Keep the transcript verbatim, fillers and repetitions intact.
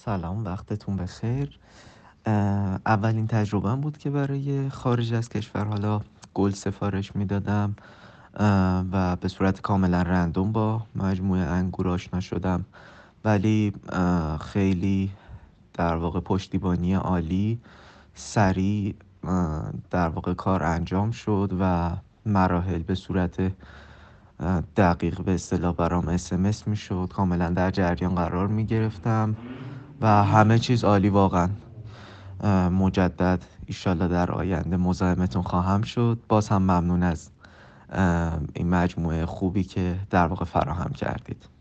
سلام، وقتتون بخیر. اه، اولین تجربه‌ام بود که برای خارج از کشور حالا گل سفارش میدادم و به صورت کاملا رندوم با مجموعه انگور آشنا شدم، ولی اه، خیلی در واقع پشتیبانی عالی سریع اه، در واقع کار انجام شد و مراحل به صورت اه، دقیق به اصطلاح برام اسمس میشد، کاملا در جریان قرار می گرفتم و همه چیز عالی واقعا. اه، مجدد ایشالله در آینده مزاحمتون خواهم شد. باز هم ممنون از اه، این مجموعه خوبی که در واقع فراهم کردید.